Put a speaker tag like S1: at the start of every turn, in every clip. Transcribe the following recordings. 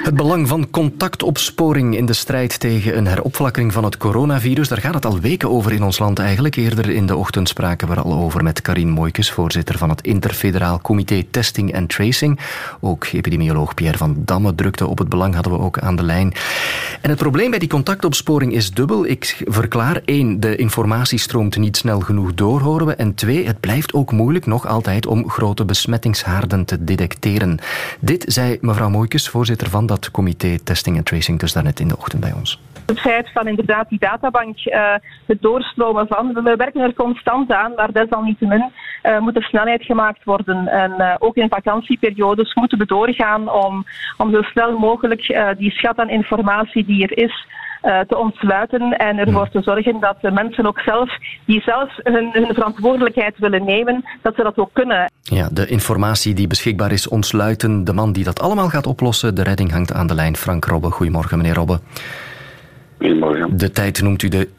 S1: Het belang van contactopsporing in de strijd tegen een heropflakkering van het coronavirus, daar gaat het al weken over in ons land eigenlijk. Eerder in de ochtend spraken we er al over met Karin Mooijkes, voorzitter van het Interfederaal Comité Testing and Tracing. Ook epidemioloog Pierre van Damme drukte op het belang, hadden we ook aan de lijn. En het probleem bij die contactopsporing is dubbel. Ik verklaar, 1, de informatie stroomt niet snel genoeg door, horen we. En 2, het blijft ook moeilijk, nog altijd, om grote besmettingshaarden te detecteren. Dit zei mevrouw Mooijkes, voorzitter van dat comité Testing and Tracing, dus daarnet in de ochtend bij ons.
S2: Het feit van inderdaad die databank, het doorstromen van, we werken er constant aan, maar desalniettemin moet er snelheid gemaakt worden. En ook in vakantieperiodes moeten we doorgaan om zo snel mogelijk die schat aan informatie die er is te ontsluiten en ervoor te zorgen dat de mensen ook zelf, die zelf hun verantwoordelijkheid willen nemen, dat ze dat ook kunnen.
S1: Ja, de informatie die beschikbaar is ontsluiten. De man die dat allemaal gaat oplossen, de redding hangt aan de lijn. Frank Robbe. Goedemorgen, meneer Robbe.
S3: Goedemorgen.
S1: De Tijd noemt u de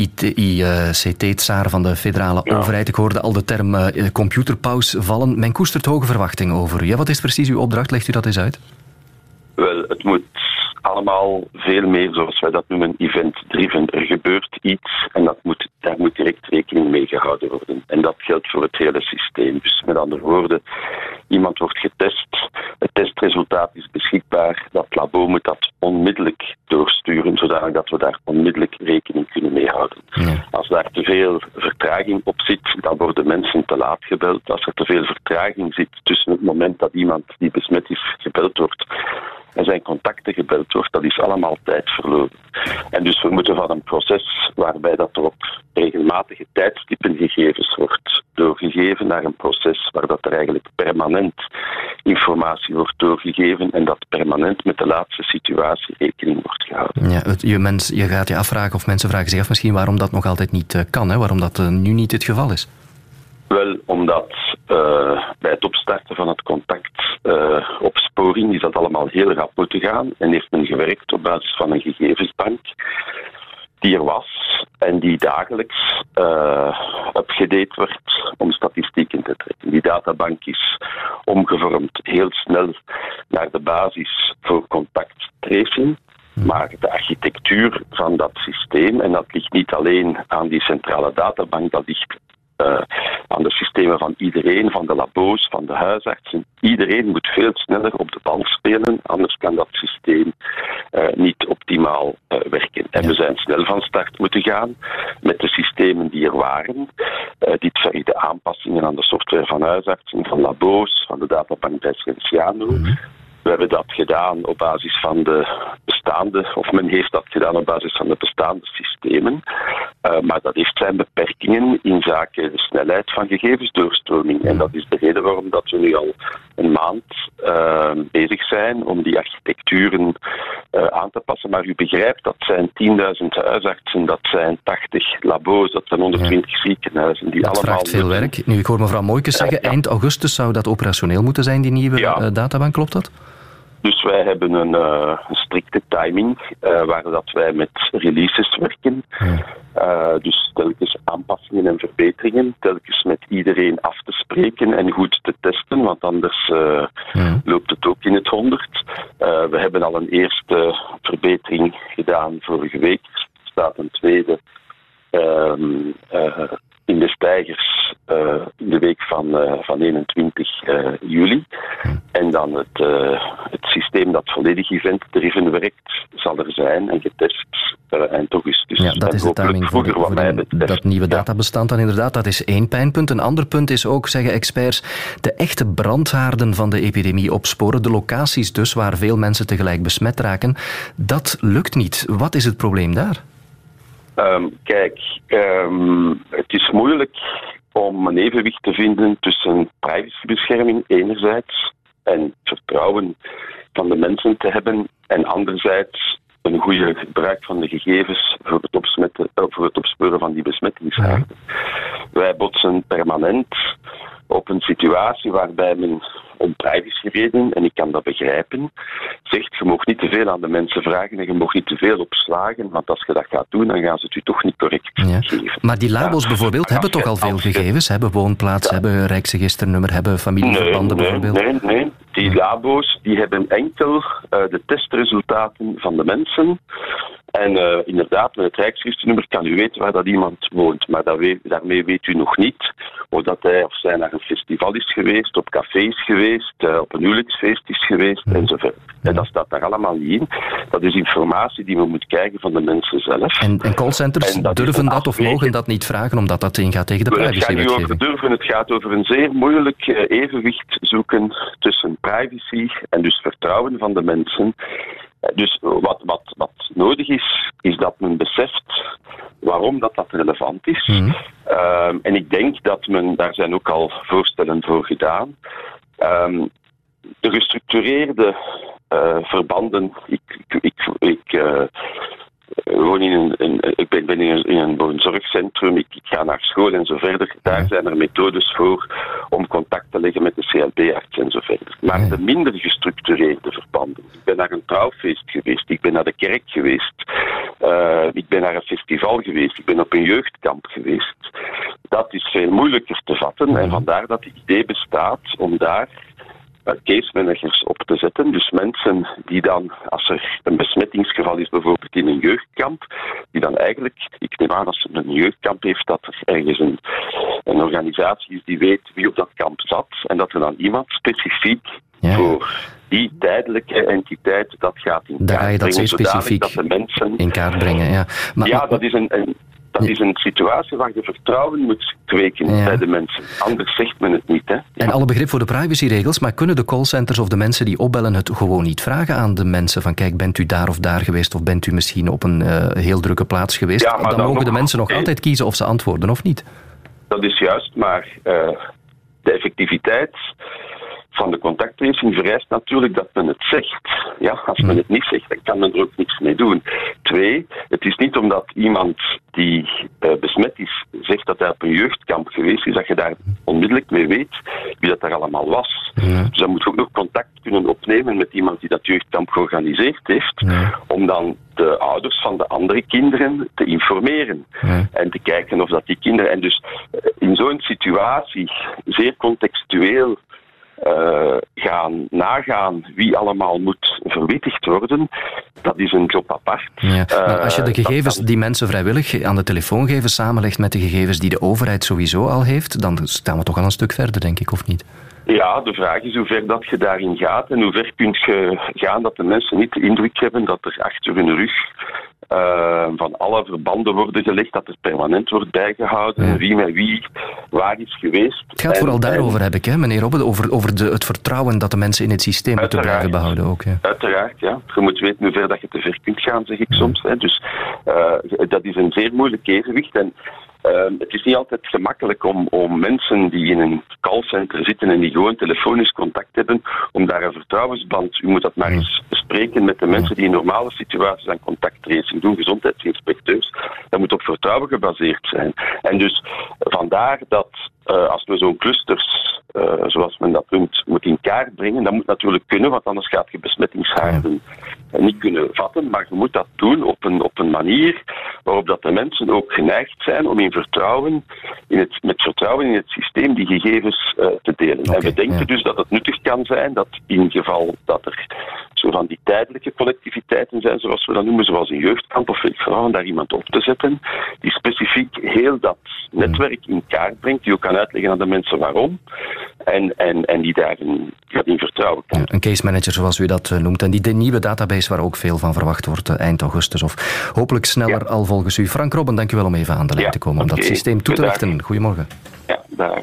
S1: ICT-tsaar van de federale overheid. Ik hoorde al de term computerpaus vallen. Men koestert hoge verwachtingen over u. Ja, wat is precies uw opdracht? Legt u dat eens uit?
S3: Wel, het moet allemaal veel meer, zoals wij dat noemen, event-driven. Er gebeurt iets en daar moet direct rekening mee gehouden worden. En dat geldt voor het hele systeem. Dus met andere woorden, iemand wordt getest, het testresultaat is beschikbaar, dat labo moet dat onmiddellijk doorsturen, zodat dat we daar onmiddellijk rekening kunnen mee houden. Ja. Als daar te veel vertraging op zit, dan worden mensen te laat gebeld. Als er te veel vertraging zit tussen het moment dat iemand die besmet is gebeld wordt en zijn contacten gebeld wordt, dat is allemaal tijd verloren. En dus we moeten van een proces waarbij dat er op regelmatige tijdstippen gegevens wordt doorgegeven naar een proces waar dat er eigenlijk permanent informatie wordt doorgegeven en dat permanent met de laatste situatie rekening wordt gehouden.
S1: Ja, je gaat je afvragen, of mensen vragen zich af misschien waarom dat nog altijd niet kan, hè? Waarom dat nu niet het geval is.
S3: Wel, omdat bij het opstarten van het contactopsporing is dat allemaal heel rap moeten gaan en heeft men gewerkt op basis van een gegevensbank die er was en die dagelijks upgedate werd om statistieken te trekken. Die databank is omgevormd heel snel naar de basis voor contacttracing. Maar de architectuur van dat systeem, en dat ligt niet alleen aan die centrale databank, dat ligt aan de systemen van iedereen, van de labo's, van de huisartsen. Iedereen moet veel sneller op de bal spelen, anders kan dat systeem niet optimaal werken. En we zijn snel van start moeten gaan met de systemen die er waren. Dit verriede aanpassingen aan de software van huisartsen, van labo's, van de databank bij Scienziano. We hebben dat gedaan op basis van de bestaande, of men heeft dat gedaan op basis van de bestaande systemen. Maar dat heeft zijn beperkingen in zaken de snelheid van gegevensdoorstroming. En dat is de reden waarom dat we nu al een maand bezig zijn om die architecturen aan te passen. Maar u begrijpt, dat zijn 10.000 huisartsen, dat zijn 80 labo's, dat zijn 120 ziekenhuizen. Die
S1: dat
S3: allemaal
S1: vraagt veel werk. Nu, ik hoor mevrouw Mooijkes zeggen, eind augustus zou dat operationeel moeten zijn, die nieuwe databank. Klopt dat?
S3: Dus wij hebben een strikte timing waar dat wij met releases werken. Dus telkens aanpassingen en verbeteringen, telkens met iedereen af te spreken en goed te testen, want anders loopt het ook in het 100. We hebben al een eerste verbetering gedaan vorige week. Er staat een tweede in de stijgers in de week van 21 juli. En dan het systeem dat volledig event-driven werkt, zal er zijn en getest eind augustus.
S1: Ja, dat is de timing voor dat nieuwe databestand. Dan inderdaad, dat is één pijnpunt. Een ander punt is ook, zeggen experts, de echte brandhaarden van de epidemie opsporen. De locaties dus waar veel mensen tegelijk besmet raken. Dat lukt niet. Wat is het probleem daar?
S3: Het is moeilijk om een evenwicht te vinden tussen privacybescherming enerzijds en vertrouwen van de mensen te hebben en anderzijds een goede gebruik van de gegevens voor het opsporen van die besmettingshaarden. wij botsen permanent op een situatie waarbij men om privacyredenen, en ik kan dat begrijpen, zegt, je mag niet te veel aan de mensen vragen en je mag niet te veel opslagen, want als je dat gaat doen, dan gaan ze het u toch niet correct geven.
S1: Maar die labo's bijvoorbeeld hebben toch al veel gegevens? Hebben woonplaats, hebben rijksregisternummer, hebben familieverbanden bijvoorbeeld?
S3: Nee. Die labo's die hebben enkel de testresultaten van de mensen. En inderdaad, met het rijksregisternummer kan u weten waar dat iemand woont. Maar daarmee weet u nog niet of dat hij of zij naar een festival is geweest, op café is geweest, op een huwelijksfeest is geweest, enzovoort. En dat staat daar allemaal niet in. Dat is informatie die we moeten krijgen van de mensen zelf.
S1: En callcenters durven dat of mogen dat niet vragen, omdat dat ingaat tegen de privacywetgeving?
S3: Het gaat niet over durven, het gaat over een zeer moeilijk evenwicht zoeken tussen privacy en dus vertrouwen van de mensen. Dus wat nodig is dat men beseft waarom dat relevant is. En ik denk dat daar zijn ook al voorstellen voor gedaan. De gestructureerde verbanden, ik ben in een woonzorgcentrum, ik ga naar school en zo verder. Daar zijn er methodes voor om contact te leggen met de CLB-arts en zo verder. Maar de minder gestructureerde verbanden. Ik ben naar een trouwfeest geweest, ik ben naar de kerk geweest, ik ben naar een festival geweest, ik ben op een jeugdkamp geweest. Dat is veel moeilijker te vatten en vandaar dat het idee bestaat om daar case managers op te zetten. Dus mensen die dan, als er een besmettingsgeval is, bijvoorbeeld in een jeugdkamp, die dan eigenlijk, ik neem aan als ze een jeugdkamp heeft, dat er ergens een organisatie is die weet wie op dat kamp zat en dat er dan iemand specifiek voor die tijdelijke entiteit dat gaat in kaart brengen.
S1: Daar ga je dat zeer specifiek
S3: dat de mensen
S1: in kaart brengen. Ja, maar
S3: dat is een situatie waar je vertrouwen moet kweken bij de mensen. Anders zegt men het niet. Hè?
S1: En alle begrip voor de privacyregels, maar kunnen de callcenters of de mensen die opbellen het gewoon niet vragen aan de mensen van kijk, bent u daar of daar geweest of bent u misschien op een heel drukke plaats geweest? Ja, dan mogen de mensen nog altijd kiezen of ze antwoorden of niet.
S3: Dat is juist, maar de effectiviteit van de contacttracing vereist natuurlijk dat men het zegt. Ja, als men het niet zegt, dan kan men er ook niks mee doen. 2, het is niet omdat iemand die besmet is, zegt dat hij op een jeugdkamp geweest is, dat je daar onmiddellijk mee weet wie dat daar allemaal was. Dus dan moet je ook nog contact kunnen opnemen met iemand die dat jeugdkamp georganiseerd heeft, om dan de ouders van de andere kinderen te informeren. En te kijken of dat die kinderen... En dus in zo'n situatie, zeer contextueel, gaan nagaan wie allemaal moet verwittigd worden, dat is een job apart.
S1: Maar als je de gegevens die mensen vrijwillig aan de telefoon geven samenlegt met de gegevens die de overheid sowieso al heeft, dan staan we toch al een stuk verder, denk ik, of niet?
S3: Ja, de vraag is hoe ver dat je daarin gaat en hoe ver kun je gaan dat de mensen niet de indruk hebben dat er achter hun rug van alle verbanden worden gelegd, dat er permanent wordt bijgehouden, wie met wie waar is geweest.
S1: Het gaat vooral daarover, heb ik, meneer Robbe, over het vertrouwen dat de mensen in het systeem moeten blijven behouden ook.
S3: Uiteraard, ja. Je moet weten hoe ver dat je te ver kunt gaan, zeg ik soms. Hè. Dus dat is een zeer moeilijk evenwicht en het is niet altijd gemakkelijk om mensen die in een callcenter zitten en die gewoon telefonisch contact hebben, om daar een vertrouwensband, u moet dat maar eens bespreken met de mensen die in normale situaties aan contacttracing doen, gezondheidsinspecteurs, dat moet op vertrouwen gebaseerd zijn. En dus vandaar dat als we zo'n clusters, zoals men dat noemt, moet in kaart brengen, dat moet natuurlijk kunnen, want anders gaat je besmettingshaarden niet kunnen vatten, maar je moet dat doen op een manier waarop dat de mensen ook geneigd zijn om met vertrouwen in het systeem die gegevens te delen. En we denken dus dat het nuttig kan zijn dat in geval dat er zo van die tijdelijke collectiviteiten zijn, zoals we dat noemen, zoals een jeugdkamp of vrouwen, daar iemand op te zetten, die specifiek heel dat netwerk in kaart brengt, die ook kan uitleggen aan de mensen waarom, en die daarin vertrouwen kan.
S1: Een case manager, zoals u dat noemt, en die nieuwe database waar ook veel van verwacht wordt eind augustus, of hopelijk sneller al volgens u. Frank Robben, dank u wel om even aan de lijn te komen om dat systeem toe te lichten. Goedemorgen.
S3: Ja, daar.